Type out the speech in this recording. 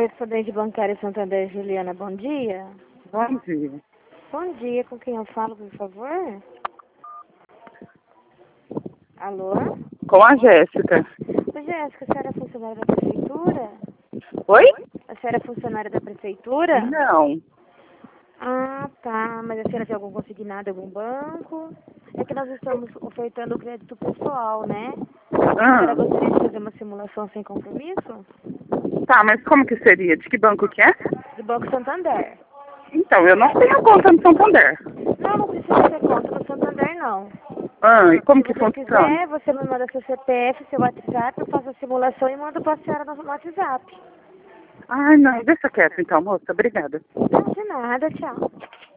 correspondente bancária Santander, Juliana, bom dia. Bom dia. Bom dia, com quem eu falo, por favor? Alô? Com a Jéssica. Ô, Jéssica, a senhora é funcionária da prefeitura? Oi? A senhora é funcionária da prefeitura? Não. Ah, tá. Mas a senhora tem algum consignado em algum banco? É que nós estamos ofertando crédito pessoal, né? A senhora gostaria de fazer uma simulação sem compromisso? Tá, mas como que seria? De que banco que é? Do Banco Santander. Então, eu não tenho conta no Santander. Não precisa ter conta no Santander, não. E como que Se você funciona? quiser, você me manda seu CPF, seu WhatsApp, eu faço a simulação e mando para a senhora no WhatsApp. Ai, não, deixa quieto então, moça. Obrigada. Não, de nada, tchau.